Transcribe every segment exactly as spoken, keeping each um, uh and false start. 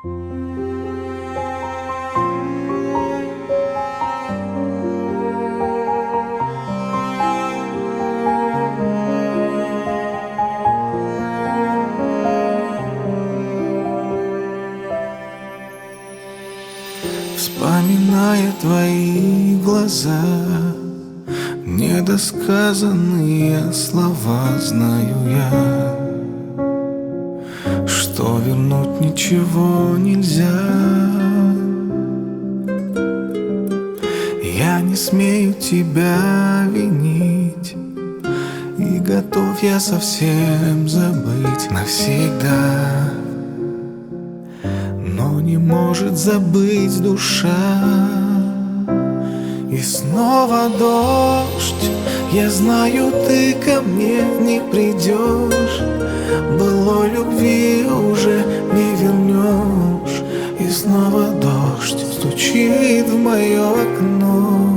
Вспоминая твои глаза, недосказанные слова, знаю я, что вернуть ничего нельзя. Я не смею тебя винить, и готов я совсем забыть навсегда. Но не может забыть душа. И снова дождь, я знаю, ты ко мне не придешь, былой любви уже не вернешь. И снова дождь стучит в мое окно.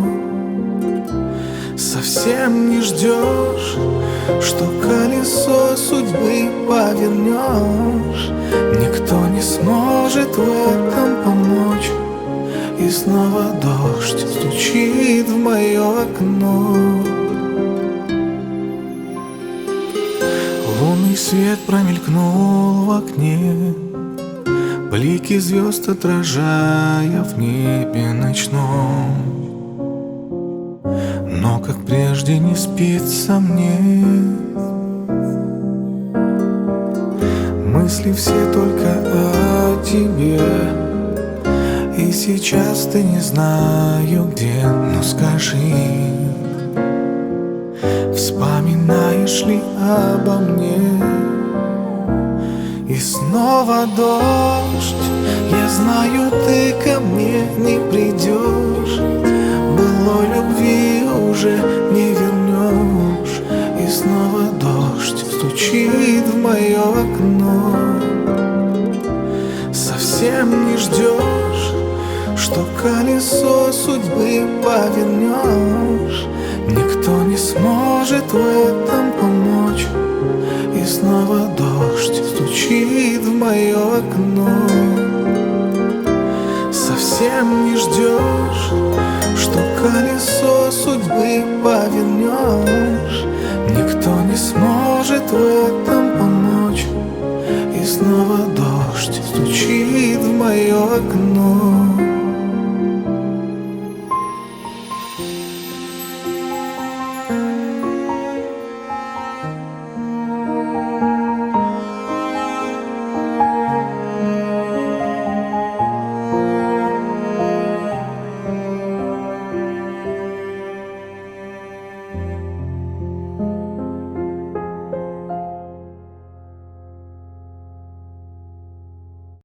Совсем не ждешь, что колесо судьбы повернешь. Никто не сможет в этом помочь. И снова дождь стучит в мое окно. Лунный свет промелькнул в окне, блики звезд отражая в небе ночном. Но как прежде не спится мне, мысли все только о тебе. И сейчас ты не знаю где, но скажи, вспоминаешь ли обо мне? И снова дождь, я знаю, ты ко мне не придешь, былой любви уже не вернешь. И снова дождь стучит в мое окно. Совсем не ждешь, что колесо судьбы повернешь. Никто не сможет в этом помочь. И снова дождь стучит в мое окно. Совсем не ждешь, что колесо судьбы повернешь. Никто не сможет в этом помочь. И снова дождь стучит в мое окно.